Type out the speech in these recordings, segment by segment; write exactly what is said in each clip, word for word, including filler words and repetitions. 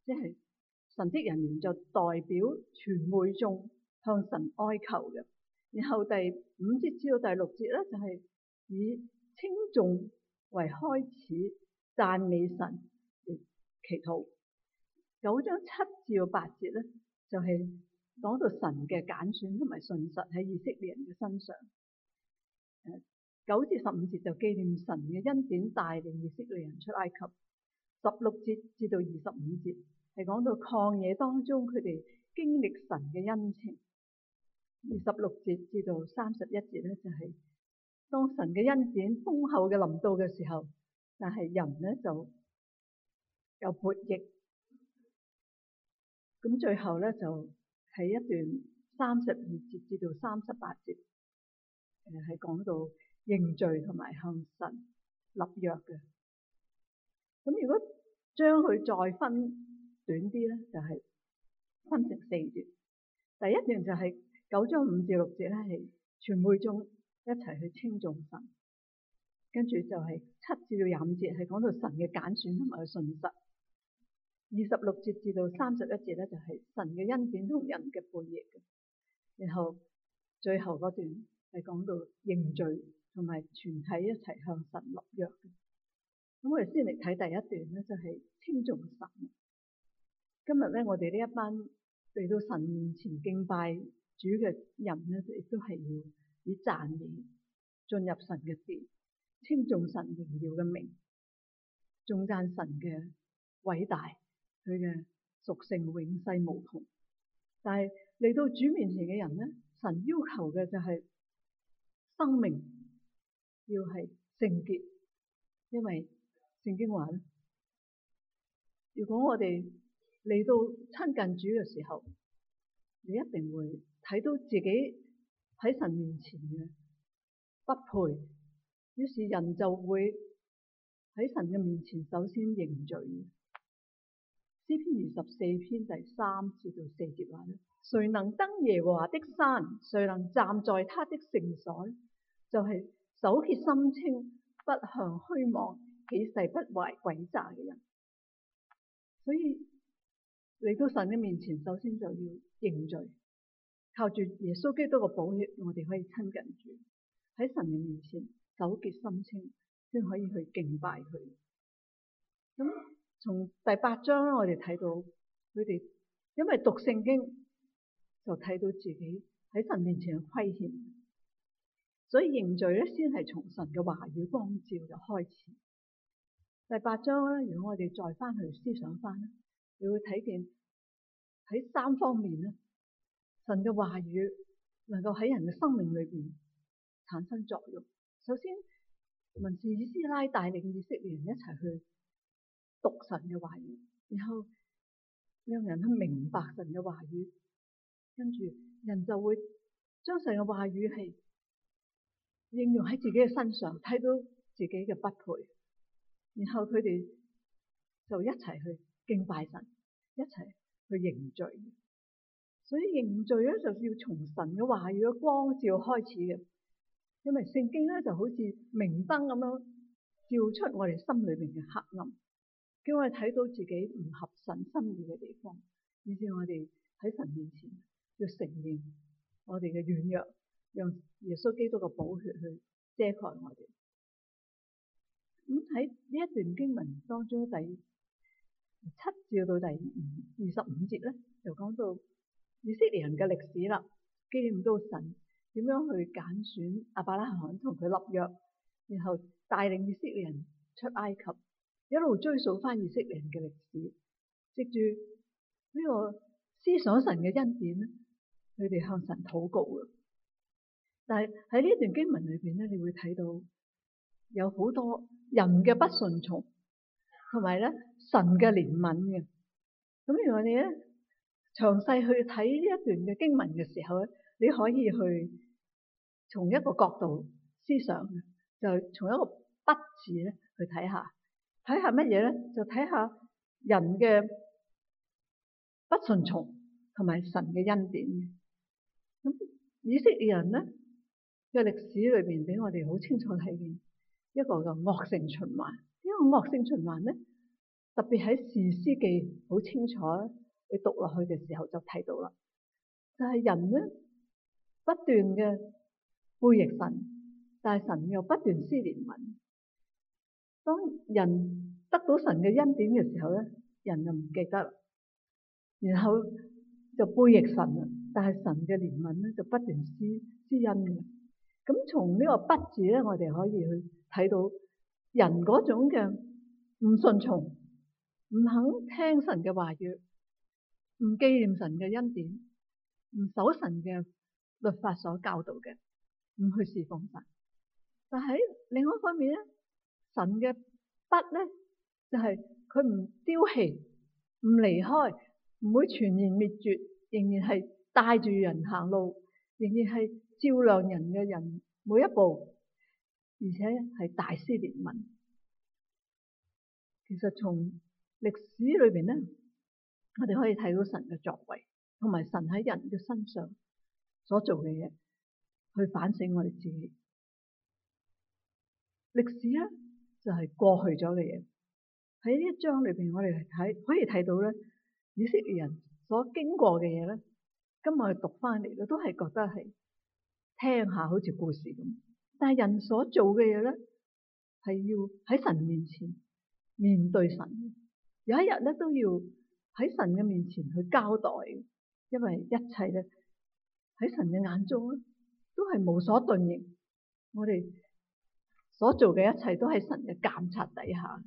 即係神職人員就代表全會眾向神哀求嘅。然後第五節至到第六節咧，就係以稱頌為開始，讚美神嚟祈禱。九章七至到八節咧，就係講到神嘅揀選同埋信實喺以色列人嘅身上。誒，九至十五節就紀念神嘅恩典帶領以色列人出埃及。十六節至到二十五節係講到曠野當中佢哋經歷神嘅恩情。二十六節至到三十一節咧，就係當神嘅恩典豐厚嘅臨到嘅時候，但係人咧就有悖逆。咁最後咧就係一段三十二節至到三十八節，誒係講到認罪同埋向神立約嘅。咁如果將佢再分短啲咧，就係、是、分成四段。第一段就係九章五至六節咧，係全會眾一齊去稱頌神。跟住就係七至到廿五節係講到神嘅揀選同埋信實。二十六節至到三十一節咧，就係神嘅恩典同人嘅背逆嘅。然後最後嗰段係講到認罪同埋全體一齊向神立約嘅。咁我哋先嚟睇第一段咧，就係稱頌神。今日咧，我哋呢一班嚟到神面前敬拜主嘅人咧，亦都係要以讚美進入神嘅殿，稱頌神榮耀嘅名，頌讚神嘅偉大，佢嘅屬性永世無窮。但係嚟到主面前嘅人咧，神要求嘅就係生命要係聖潔，因為聖經話咧，如果我哋嚟到親近主嘅時候，你一定會睇到自己喺神面前嘅不配，於是人就會喺神嘅面前首先認罪。詩篇二十四篇第三至到四節話咧，誰能登耶和華的山？誰能站在他的聖所？就係、是、手潔心清，不向虛妄，起誓不懷詭詐嘅人。所以嚟到神嘅面前，首先就要認罪，靠住耶穌基督嘅寶血，我哋可以親近主。喺神嘅面前，手潔心清，先可以去敬拜佢。咁從第八章咧，我哋睇到佢哋因為讀聖經，就睇到自己喺神面前嘅虧欠，所以認罪咧，先係從神嘅話語光照就開始。第八章咧，如果我哋再翻去思想翻咧，你會睇見喺三方面咧，神嘅話語能夠喺人嘅生命裏邊產生作用。首先，文士以斯拉帶領以色列人一齊去讀神嘅話語，然後讓人去明白神嘅話語，跟住人就會將神嘅話語係應用喺自己嘅身上，睇到自己嘅不配。然後佢哋就一齊去敬拜神，一齊去認罪。所以認罪咧，就要從神嘅話語嘅光照開始嘅。因為聖經咧就好似明燈咁樣照出我哋心裏邊嘅黑暗，叫我哋睇到自己唔合神心意嘅地方，以至我哋喺神面前要承認我哋嘅軟弱，讓耶穌基督嘅寶血去遮蓋我哋。咁喺呢一段經文當中，第七至到第二十五節咧，就講到以色列人嘅歷史啦，紀念到神點樣去揀選亞伯拉罕同佢立約，然後帶領以色列人出埃及，一路追溯翻以色列人嘅歷史，藉住呢個思想神嘅恩典咧，佢哋向神禱告嘅。但係喺呢段經文裏邊咧，你會睇到有好多人嘅不順從，同埋咧神嘅憐憫嘅。咁如果你咧詳細去睇呢一段嘅經文嘅時候咧，你可以去從一個角度思想，就從一個不字咧去睇下，睇下乜嘢咧？就睇下人嘅不順從同埋神嘅恩典。咁以色列人咧嘅歷史裏邊，俾我哋好清楚睇見一個嘅惡性循環。呢個惡性循環咧， 特別喺士師記好清楚，你讀落去嘅時候就睇到啦。就係人咧不斷嘅背逆神，但係神又不斷施憐憫。當人得到神嘅恩典嘅時候咧，人就唔記得啦，然後就背逆神啦。但係神嘅憐憫咧就不斷施施恩嘅。咁從呢個不字咧，我哋可以去睇到人嗰種嘅唔順從，唔肯聽神嘅話語，唔紀念神嘅恩典，唔守神嘅律法所教導嘅，唔去侍奉神。但喺另外一方面咧，神嘅不咧就係佢唔丟棄，唔離開，唔會全然滅絕，仍然係帶住人行路，仍然係照亮人嘅人每一步，而且係大施憐憫。其實從歷史裏邊咧，我哋可以睇到神嘅作為，同埋神喺人嘅身上所做嘅嘢，去反省我哋自己。歷史咧就係過去咗嘅嘢。喺呢一章裏邊，我哋睇可以睇到咧，以色列人所經過嘅嘢咧，今日去讀翻嚟咧，都係覺得係聽下好似故事咁。但係人所做嘅嘢咧，係要喺神面前面對神，有一日咧都要喺神嘅面前去交代，因為一切咧喺神嘅眼中咧都係無所遁形。我哋所做嘅一切都喺神嘅監察底下。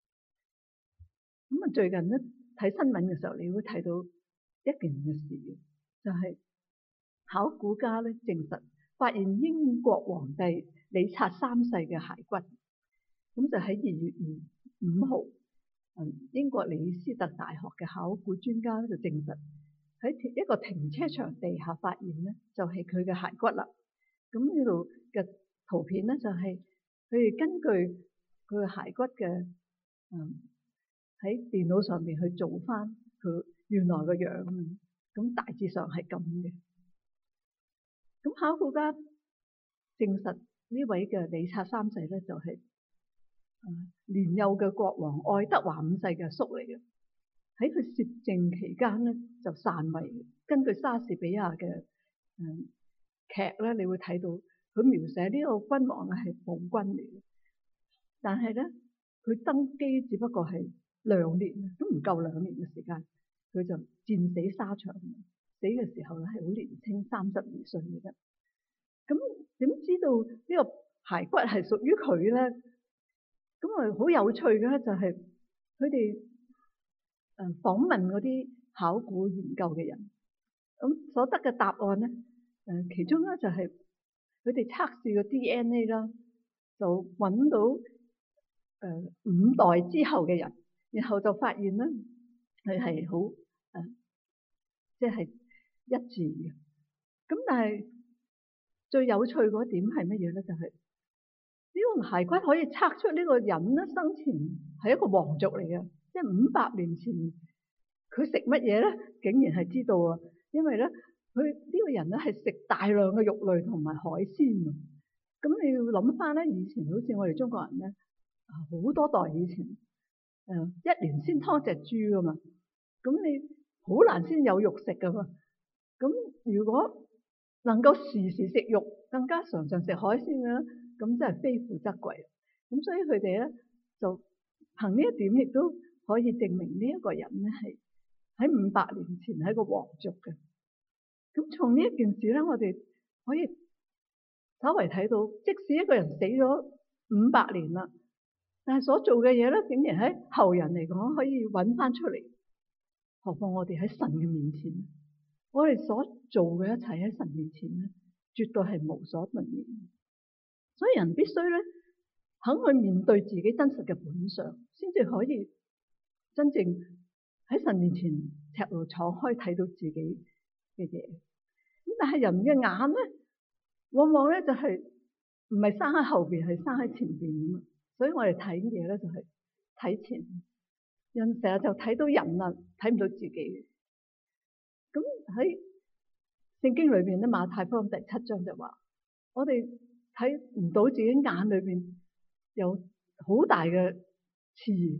咁啊，最近咧睇新聞嘅時候，你會睇到一件嘅事，就係考古家咧證實發現英國皇帝李察三世嘅骸骨。咁就喺二月五號，英國李斯特大學嘅考古專家咧就證實喺一個停車場地下發現咧，就係佢嘅骸骨啦。咁呢度嘅圖片咧就係佢哋根據佢嘅骸骨嘅嗯喺電腦上面去做翻佢原來嘅樣，咁大致上係咁嘅。咁考古家證實呢位嘅李察三世咧就係、是。年幼嘅國王愛德華五世嘅叔嚟嘅，喺佢攝政期間咧就篡位。根據莎士比亞嘅嗯劇咧，你會睇到佢描寫呢個君王咧係暴君嚟嘅，但係咧佢登基只不過係兩年，都唔夠兩年嘅時間，佢就戰死沙場。死嘅時候咧係好年輕，三十二歲嘅啫。咁點知道呢個骸骨係屬於佢咧？咁啊，好有趣嘅咧，就係佢哋誒訪問嗰啲考古研究嘅人，咁所得嘅答案咧，誒其中咧就係佢哋測試個 D N A 啦，就揾到誒五代之後嘅人，然後就發現咧佢係好誒，即係一致嘅。咁但係最有趣嗰點係乜嘢咧？就係呢個骸骨可以測出呢個人咧生前係一個皇族嚟嘅，即係五百年前佢食乜嘢咧，竟然係知道啊！因為咧佢呢個人咧係食大量嘅肉類同埋海鮮。咁你要諗翻咧，以前好似我哋中國人咧，好多代以前，誒一年先劏隻豬噶嘛，咁你好難先有肉食噶嘛。咁如果能夠時時食肉，更加常常食海鮮嘅咧，咁真係非富則貴。咁所以佢哋咧就憑呢一點，亦都可以證明呢一個人咧係喺五百年前係一個皇族嘅。咁從呢一件事咧，我哋可以稍微睇到，即使一個人死咗五百年啦，但係所做嘅嘢咧，竟然喺後人嚟講可以揾翻出嚟。何況我哋喺神嘅面前，我哋所做嘅一切喺神面前咧，絕對係無所遁形。所以人必須咧肯去面對自己真實嘅本相，先至可以真正喺神面前赤露敞開睇到自己嘅嘢。咁但係人嘅眼咧，往往咧就係唔係生喺後邊，係生喺前邊咁啊。所以我哋睇嘢咧就係睇前，人成日就睇到人啊，睇唔到自己。咁喺聖經裏邊咧，馬太福音第七章就話，我哋睇唔到自己眼裏邊有好大嘅刺，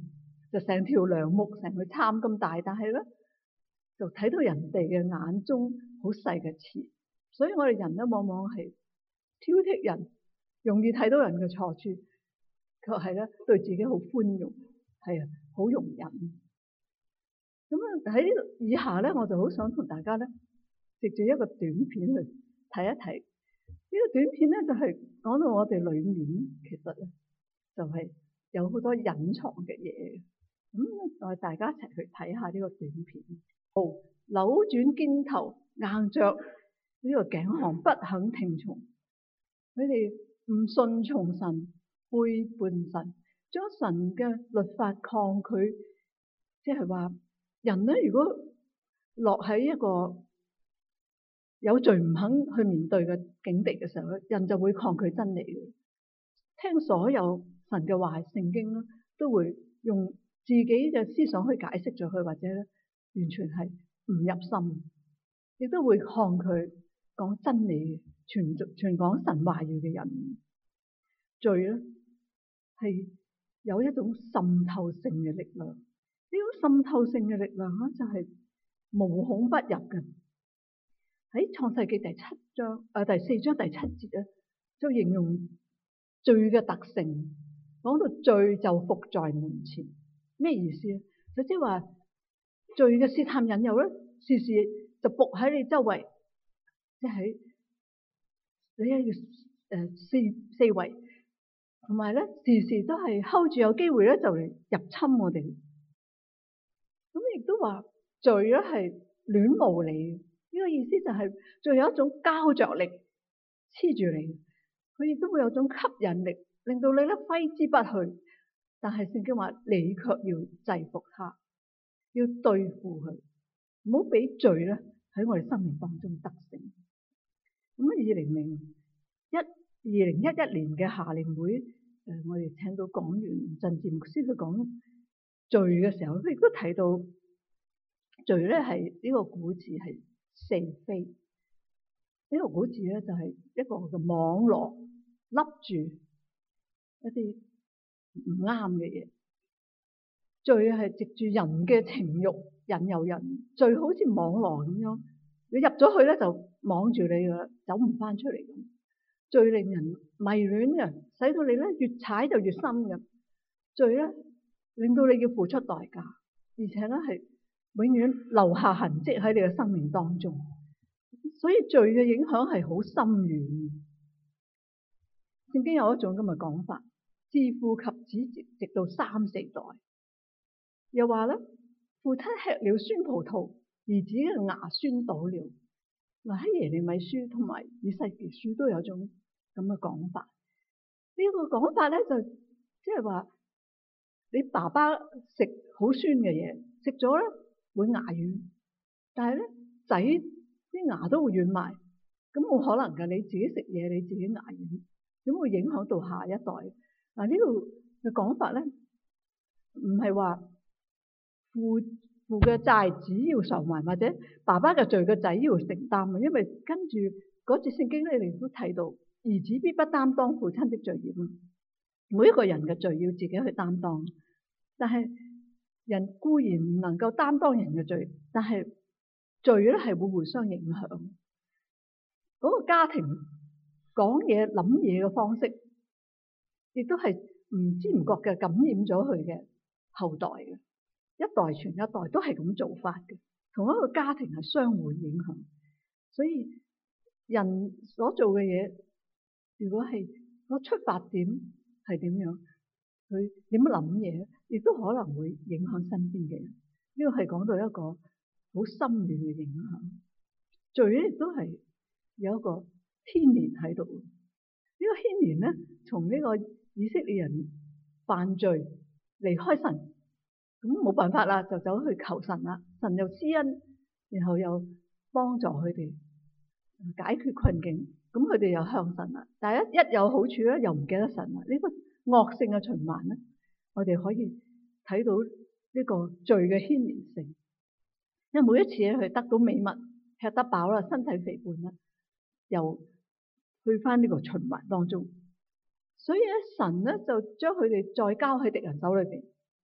就成條梁木成個參咁大，但係咧就睇到人哋嘅眼中好細嘅刺，所以我哋人咧往往係挑剔人，容易睇到人嘅錯處，卻係咧對自己好寬容，係啊，好容忍。咁啊喺以下咧，我就好想同大家咧藉住一個短片去睇一睇。呢個短片咧就係講到我哋裏面其實咧就係有好多隱藏嘅嘢。咁我哋大家一齊去睇下呢個短片。好，扭轉肩頭，硬着呢個頸項，不肯聽從。佢哋唔順從神，背叛神，將神嘅律法抗拒，即係話人咧，如果落喺一個有罪唔肯去面對嘅境地嘅時候咧，人就會抗拒真理嘅。聽所有神嘅話，聖經咧都會用自己嘅思想去解釋咗佢，或者咧完全係唔入心，亦都會抗拒講真理、傳傳講神話語嘅人。罪咧係有一種滲透性嘅力量，呢種滲透性嘅力量咧就係無孔不入嘅。喺創世記第七章誒、呃、第四章第七節咧，就形容罪嘅特性，講到罪就伏在門前，咩意思咧？就即係話罪嘅試探引誘咧，時時就伏喺你周圍，即係喺你一要誒四四圍，同埋咧時時都係 hold 住有機會咧就嚟入侵我哋。咁亦都話罪咧係戀慕你。呢個意思就係仲有一種膠着力黐住你，佢亦都會有種吸引力，令到你咧揮之不去。但係聖經話你卻要制服他，要對付佢，唔好俾罪咧喺我哋生命當中得勝。咁啊，二零零一二零一一年嘅夏令會，誒，我哋請到講員陣志牧師去講罪嘅時候，佢亦都提到罪咧係呢個古字係是非，呢、這個古字咧就係一個嘅網羅，笠住一啲唔啱嘅嘢。罪係藉住人嘅情慾引誘人，罪好似網羅咁樣，你入咗去咧就網住你噶啦，走唔翻出嚟咁。罪令人迷戀嘅，使到你咧越踩就越深嘅。罪咧令到你要付出代價，而且咧係永遠留下痕跡喺你嘅生命當中，所以罪嘅影響係好深遠。聖經有一種咁嘅講法，自父及子直直到三四代。又話咧，父親吃了酸葡萄，兒子嘅牙酸倒了。嗱，喺耶利米書同埋以西結書都有種咁嘅講法。呢、這個講法咧就即係話，你爸爸食好酸嘅嘢，食咗咧會牙軟，但係咧仔啲牙都會軟埋，咁冇可能噶。你自己食嘢，你自己牙軟，點會影響到下一代？嗱，呢度嘅講法咧，唔係話父父嘅債子要償還，或者爸爸嘅罪嘅仔要承擔啊。因為跟住嗰節聖經咧，你都睇到兒子必不擔當父親的罪孽啊。每一個人嘅罪要自己去擔當，但係人固然唔能夠擔當人嘅罪，但係罪咧係會互相影響。嗰個家庭講嘢諗嘢嘅方式，亦都係唔知唔覺嘅感染咗佢嘅後代嘅，一代傳一代都係咁做法嘅。同一個家庭係相互影響，所以人所做嘅嘢，如果係個出發點係點樣，佢點樣諗嘢，亦都可能會影響身邊嘅人。呢個係講到一個好深遠嘅影響。罪亦都係有一個牽連喺度。呢個牽連咧，從呢個以色列人犯罪離開神，咁冇辦法啦，就走去求神啦。神又施恩，然後又幫助佢哋解決困境。咁佢哋又向神啦，但係一一有好處咧，又唔記得神啦。呢個惡性嘅循環咧，我哋可以睇到呢個罪嘅牽連性。因為每一次咧，佢得到美物，吃得飽啦，身體肥胖啦，又去翻呢個循環當中。所以咧，神咧就將佢哋再交喺敵人手裏邊。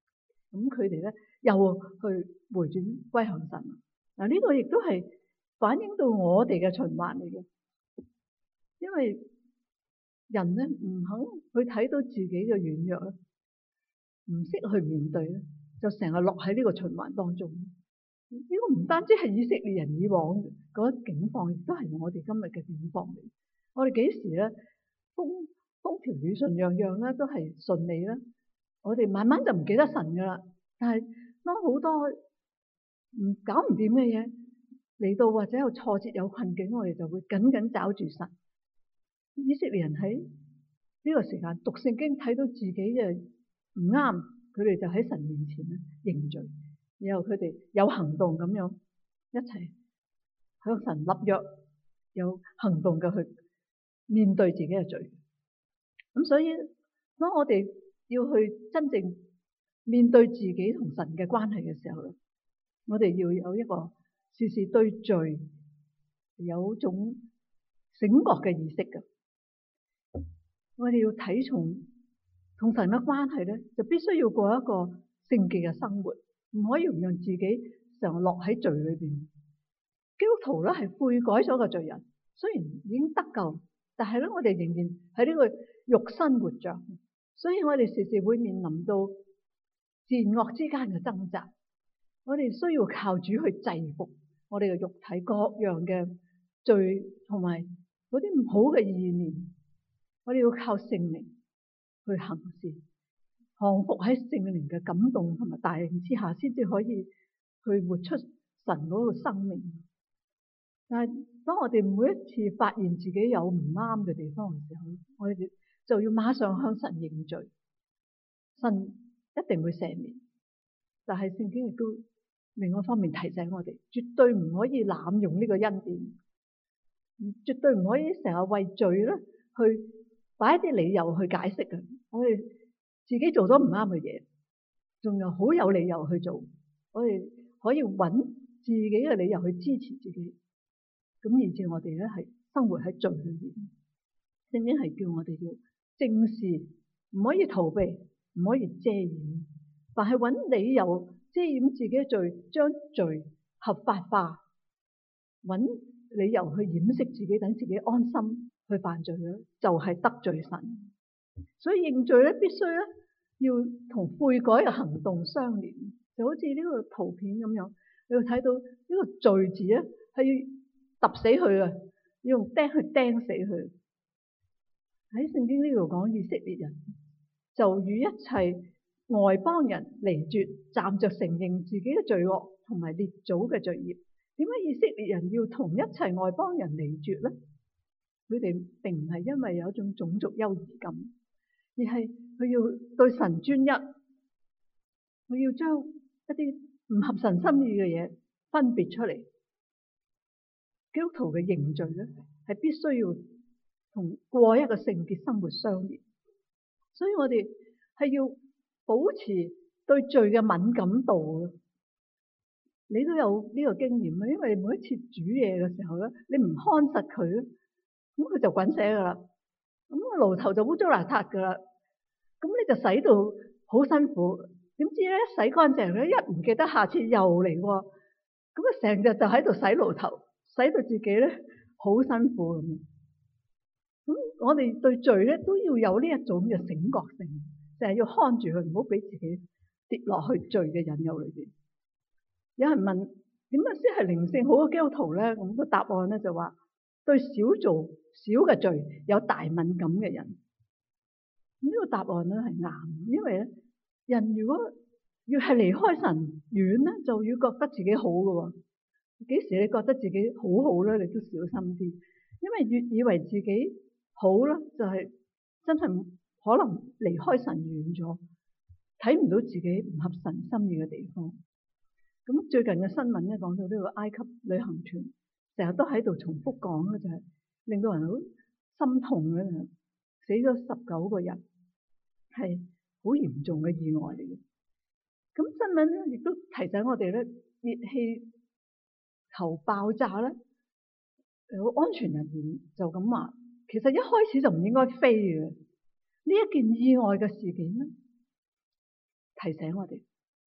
咁佢哋咧又去回轉歸向神。嗱，呢個亦都係反映到我哋嘅循環嚟嘅，因為人咧唔肯去睇到自己嘅軟弱咧，唔識去面對咧，就成日落喺呢個循環當中。呢個唔單止係以色列人以往嗰境況，亦都係我哋今日嘅境況嚟。我哋幾時咧風風調雨順，樣樣咧都係順利啦。我哋慢慢就唔記得神噶啦。但係當好多唔搞唔掂嘅嘢嚟到，或者有挫折有困境，我哋就會緊緊抓住神。以色列人喺呢個時間讀聖經，睇到自己嘅唔啱，佢哋就喺神面前咧認罪，然後佢哋有行動咁樣一齊向神立約，有行動嘅去面對自己嘅罪。咁所以當我哋要去真正面對自己同神嘅關係嘅時候咧，我哋要有一個時時對罪有種醒覺嘅意識嘅。我哋要睇重同神嘅關係咧，就必須要過一個聖潔嘅生活，唔可以容讓自己常落喺罪裏邊。基督徒咧係悔改咗嘅罪人，雖然已經得救，但係咧我哋仍然喺呢個肉身活着，所以我哋時時會面臨到善惡之間嘅掙扎。我哋需要靠主去制服我哋嘅肉體各樣嘅罪同埋嗰啲唔好嘅意念。我哋要靠聖靈去行事，降服喺聖靈嘅感動同埋帶領之下，先至可以去活出神嗰個生命。但係當我哋每一次發現自己有唔啱嘅地方嘅時候，我哋就要馬上向神認罪，神一定會赦免。但係聖經亦都另外一方面提醒我哋，絕對唔可以濫用呢個恩典，絕對唔可以成日為罪咧去擺一啲理由去解釋嘅。我哋自己做咗唔啱嘅嘢，仲有好有理由去做，我哋可以揾自己嘅理由去支持自己，咁以至我哋咧係生活喺罪裏面。聖經係叫我哋要正視，唔可以逃避，唔可以遮掩，但係揾理由遮掩自己嘅罪，將罪合法化，揾理由去掩飾自己，等自己安心去犯罪咧，就係得罪神。所以認罪咧，必須咧要同悔改嘅行動相連，就好似呢個圖片咁樣，你會睇到呢個罪字咧係要揼死佢啊，要用釘去釘死佢。喺聖經呢度講以色列人就與一切外邦人離絕，站着承認自己嘅罪惡同埋列祖嘅罪孽。點解以色列人要同一切外邦人離絕咧？佢哋並唔係因為有一種種族優越感，而係佢要對神專一，佢要將一啲唔合神心意嘅嘢分別出嚟。基督徒嘅認罪咧，係必須要同過一個聖潔生活相連，所以我哋係要保持對罪嘅敏感度。你都有呢個經驗啊，因為每一次煮嘢嘅時候咧，你唔看實佢咧，咁佢就滾瀉噶啦，咁個爐頭就污糟邋遢噶啦，咁你就洗到好辛苦。點知咧洗乾淨咧，一唔記得下次又嚟喎，咁啊成日就喺度洗爐頭，洗到自己咧好辛苦咁。咁我哋對罪咧都要有呢一種嘅醒覺性，就係要看住佢，唔好俾自己跌落去罪嘅引誘裏邊。有人問點樣先係靈性好嘅基督徒咧？咁個答案咧就話對少做少嘅罪有大敏感嘅人。咁呢個答案咧係啱，因為咧人如果越係離開神遠咧，就越覺得自己好嘅。幾時你覺得自己好好咧，你都小心啲，因為越以為自己好啦，就係真係可能離開神遠咗，睇唔到自己唔合神心意嘅地方。咁最近嘅新聞咧講到呢個埃及旅行團，成日都喺度重複講嘅就係令到人好心痛嘅，死咗十九個人，係好嚴重嘅意外嚟嘅。咁新聞咧亦都提醒我哋咧，熱氣球爆炸咧，有安全人員就咁話，其實一開始就唔應該飛嘅。呢一件意外嘅事件咧，提醒我哋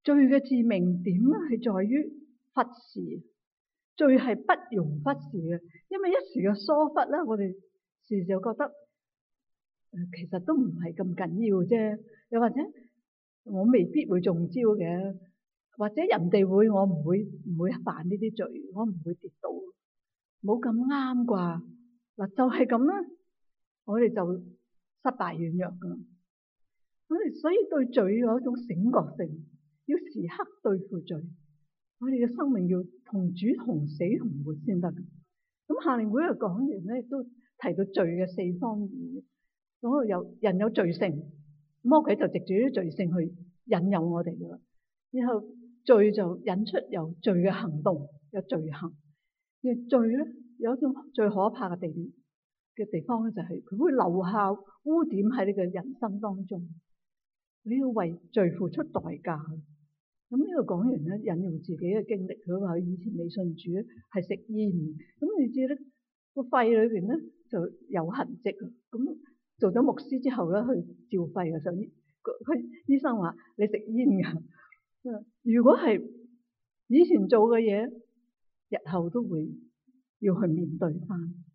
罪嘅致命點咧係在於忽視，罪係不容忽視嘅，因為一時嘅疏忽咧，我哋時時就覺得，誒，其實都唔係咁緊要啫，又或者我未必會中招嘅，或者人哋會，我唔會唔會犯呢啲罪，我唔會跌倒，冇咁啱啩，嗱就係咁啦，我哋就失敗軟弱噶，我哋所以對罪有一種醒覺性。要時刻對付罪，我哋嘅生命要同主同死同活先得。咁夏令會嘅講員咧，亦都提到罪嘅四方面。嗰度有人有罪性，魔鬼就藉住啲罪性去引誘我哋噶啦。然後罪就引出有罪嘅行動，有罪行。而罪咧有一種最可怕嘅地點嘅地方咧，就係佢會留下污點喺你嘅人生當中。你要為罪付出代價。咁呢個講員咧引用自己嘅經歷，佢話佢以前未信主係食煙，咁你知咧個肺裏邊咧就有痕跡啊。咁做咗牧師之後咧，去照肺嘅時候，佢醫生話你食煙㗎。如果係以前做嘅嘢，日後都會要去面對翻。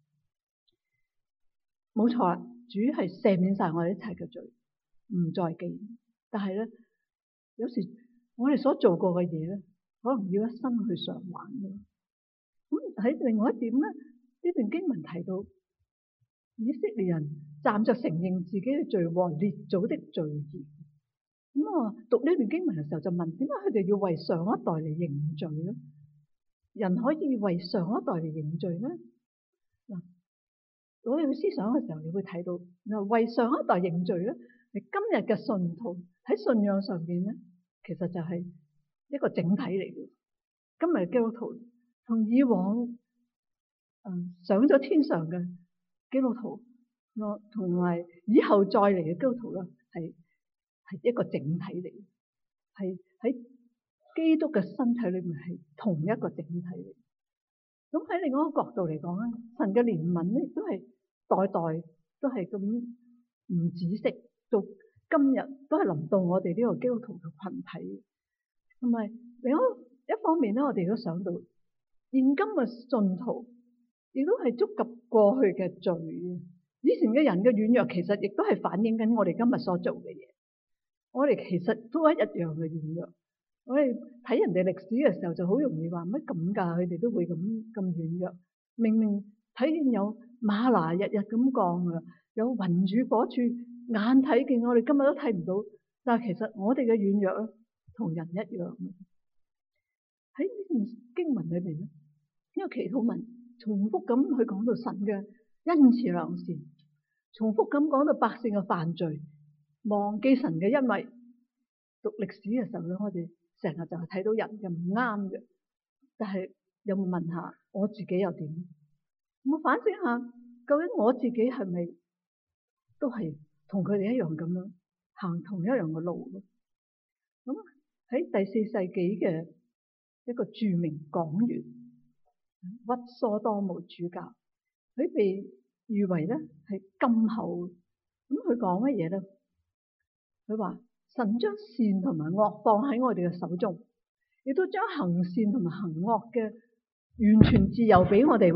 冇錯啦，主係赦免晒我哋一切嘅罪，唔再記。但係咧，有時我哋所做過嘅嘢咧，可能要一生去償還嘅。咁喺另外一點咧，呢段經文提到以色列人站着承認自己嘅罪和列祖的罪孽。咁我讀呢段經文嘅時候就問：點解佢哋要為上一代嚟認罪咧？人可以為上一代嚟認罪咩？嗱，我哋去思想嘅時候，你會睇到，嗱，為上一代認罪咧，係今日嘅信徒喺信仰上邊咧，其實就係一個整體嚟嘅。今日嘅基督徒同以往嗯上咗天上嘅基督徒，我同埋以後再嚟嘅基督徒咧，係係一個整體嚟嘅，係喺基督嘅身體裏面係同一個整體嚟。咁喺另外一個角度嚟講咧，神嘅憐憫咧都係代代都係咁唔止息，到今日都係臨到我哋呢個基督徒嘅群體。同埋另外一方面咧，我哋都想到現今嘅信徒亦都係觸及過去嘅罪。以前嘅人嘅軟弱，其實亦都係反映緊我哋今日所做嘅嘢。我哋其實都係一樣嘅軟弱。我哋睇人哋歷史嘅時候，就好容易話乜咁噶，佢哋都會咁咁軟弱。明明睇見有嗎哪日日咁降啊，有雲柱火柱，眼睇見我哋今日都睇唔到，但係其實我哋嘅軟弱咧，同人一樣。喺呢段經文裏邊咧，呢個祈禱文重複咁去講到神嘅恩慈良善，重複咁講到百姓嘅犯罪，忘記神嘅恩惠。讀歷史嘅時候咧，我哋成日就係睇到人嘅唔啱嘅，但係有冇問下我自己又點？我反省下，究竟我自己係咪都係同佢哋一樣咁樣行同一樣嘅路咧？咁喺第四世紀嘅一個著名講員屈疏多姆主教，佢被譽為咧係金口。咁佢講乜嘢咧？佢話神將善同埋惡放喺我哋嘅手中，亦都將行善同埋行惡嘅完全自由俾我哋。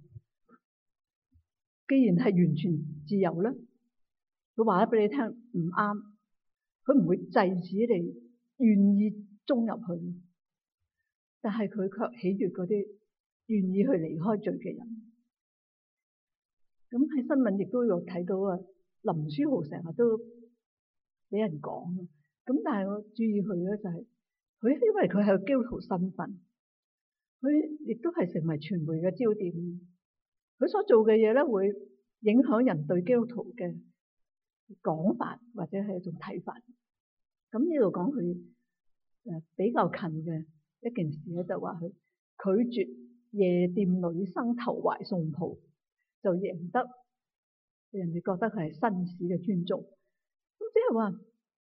既然係完全自由咧，佢話咗俾你聽唔啱，佢唔會制止你願意衝入去，但係佢卻喜悅嗰啲願意去離開罪嘅人。咁喺新聞亦都有睇到啊，林書豪成日都俾人講，咁但係我注意佢咧就係、是、佢因為佢係基督徒身份，佢亦都係成為傳媒嘅焦點。佢所做嘅嘢咧會影響人對基督徒嘅講法或者係一種睇法。咁呢度講佢誒比較近嘅一件事咧，就話佢拒絕夜店女生投懷送抱，就贏得人哋覺得佢係紳士嘅尊重。咁即係話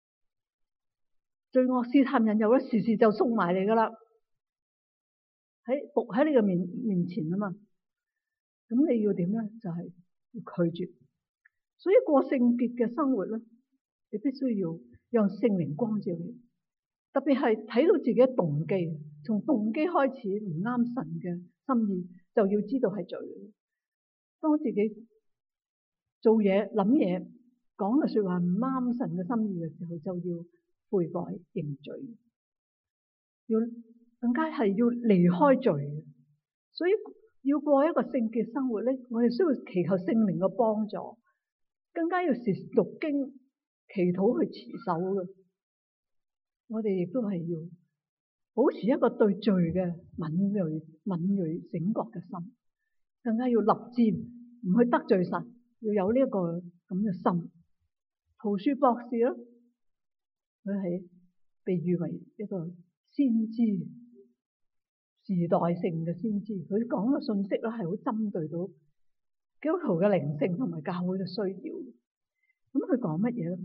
罪惡試探引誘咧，時時就送埋嚟噶啦，喺伏喺你嘅面面前啊嘛。咁你要點咧？就係、是、要拒絕。所以過聖潔嘅生活咧，你必須要讓聖靈光照你。 特別係睇到自己嘅動機，從動機開始唔啱神嘅心意，就要知道係罪。當自己做嘢、諗嘢、講嘅說話唔啱神嘅心意嘅時候，就要悔改認罪，要更加係要離開罪。所以要過一個聖潔生活咧，我哋需要祈求聖靈嘅幫助，更加要時時讀經、祈禱去持守嘅。我哋亦都係要保持一個對罪嘅敏銳、敏銳、醒覺嘅心，更加要立志唔去得罪神，要有呢一個咁嘅心。陶恕博士咯，佢係被譽為一個先知，時代性嘅先知。佢講嘅信息咧係好針對到基督徒嘅靈性同埋教會嘅需要。咁佢講乜嘢咧？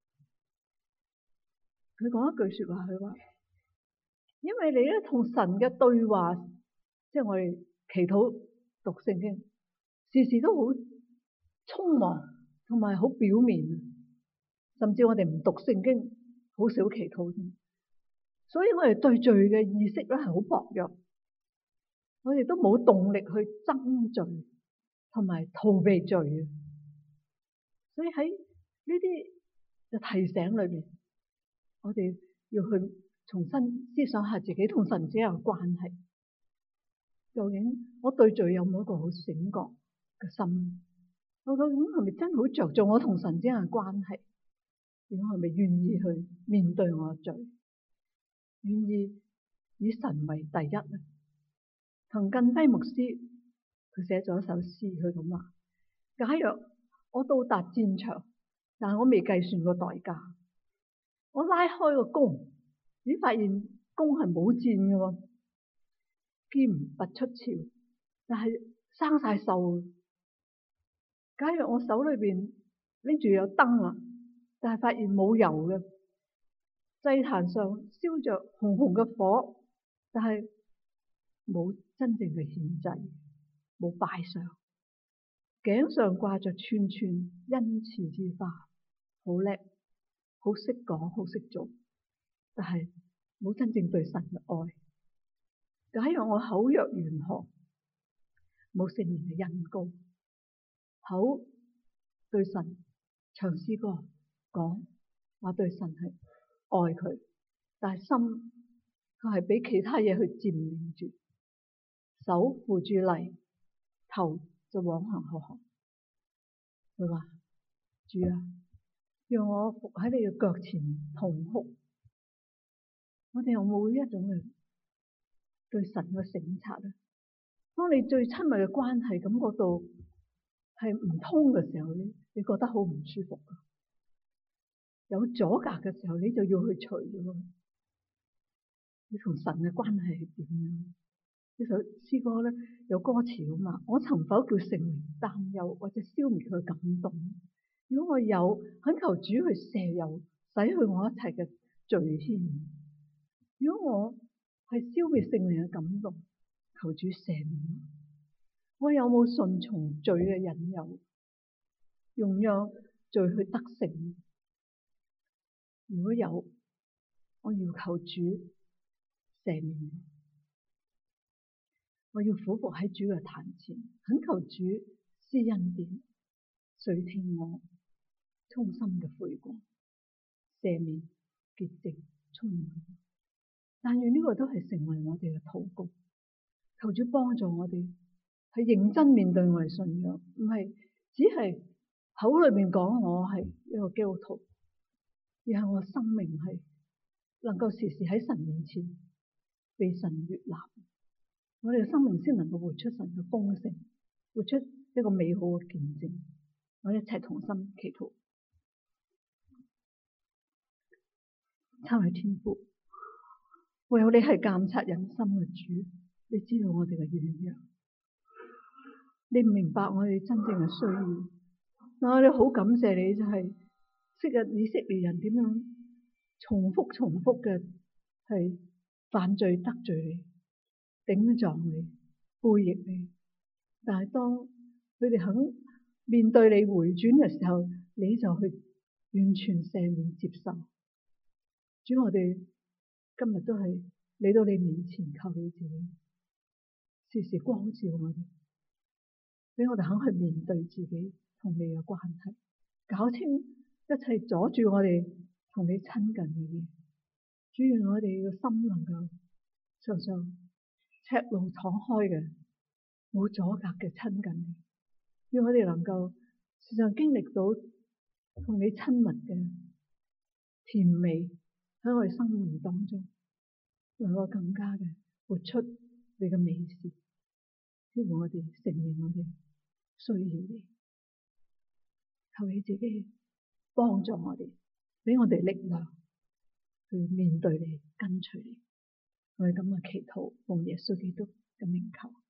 佢講一句說話，佢話：因為你咧同神嘅對話，即係我哋祈禱讀聖經，時時都好匆忙，同埋好表面，甚至我哋唔讀聖經，好少祈禱添。所以我哋對罪嘅意識咧係好薄弱，我哋都冇動力去爭罪同埋逃避罪啊！所以喺呢啲嘅提醒裏邊，我哋要去重新思想下自己同神之間嘅關係。究竟我對罪有冇一個好醒覺嘅心？我究竟係咪真好着重我同神之間嘅關係？我係咪願意去面對我嘅罪？願意以神為第一咧？滕近輝牧師佢寫咗一首詩，佢咁話：假若我到達戰場，但係我未計算過代價，我拉開個弓，咦發現弓係冇箭嘅喎，劍拔出鞘，但係生晒鏽。假若我手裏邊拎住有燈啦，但係發現冇油嘅，祭壇上燒着紅紅嘅火，但係冇真正嘅獻祭，冇擺上，頸上掛着串串恩賜之花，好叻，好識講，好識做，但係冇真正對神嘅愛。假如我口若懸河，冇聖靈嘅恩膏，口對神唱詩歌講話對神係愛佢，但係心佢係俾其他嘢去佔領住，手扶住犁，頭就往行後行。佢話：主啊，讓我伏喺你嘅腳前痛哭。我哋有冇一種嘅對神嘅省察咧？當你最親密嘅關係感覺到係唔通嘅時候咧，你覺得好唔舒服噶。有阻隔嘅時候，你就要去除咗。你同神嘅關係係點樣？呢首詩歌咧有歌詞咁話：我曾否叫聖靈擔憂或者消滅佢嘅感動？如果我有，懇求主去赦宥，洗去我一切嘅罪愆。如果我係消滅聖靈嘅感動，求主赦免。我有冇順從罪嘅引誘，容讓罪去得勝？如果有，我要求主赦免。我要俯伏喺主嘅壇前，懇求主施恩典，垂聽我衷心嘅悔過，赦免潔淨充滿。但願呢個都係成為我哋嘅禱告，求主幫助我哋去認真面對我哋信仰，唔係只係口裏面講我係一個基督徒，而係我生命係能夠時時喺神面前被神悅納，我哋嘅生命先能夠活出神嘅豐盛，活出一個美好嘅見證。我哋一齊同心祈禱。親愛天父，唯有你係監察人心嘅主，你知道我哋嘅軟弱，你唔明白我哋真正嘅需要。但我哋好感謝你，就係昔日以色列人點樣重複重複嘅係犯罪得罪你、頂撞你、背逆你，但係當佢哋肯面對你回轉嘅時候，你就去完全赦免接受。主，我哋今日都係嚟到你面前，求你自己時時光照我哋，俾我哋肯去面對自己同你嘅關係，搞清一切阻住我哋同你親近嘅嘢。主願我哋嘅心能夠常常赤露敞開嘅，冇阻隔嘅親近你，讓我哋能夠時常經歷到同你親密嘅甜美喺我哋生命當中，能夠更加嘅活出你嘅美事。希望我哋承認我哋需要你，求你自己幫助我哋，俾我哋力量去面對你，跟隨你。我哋咁嘅祈禱，奉耶穌基督嘅名求。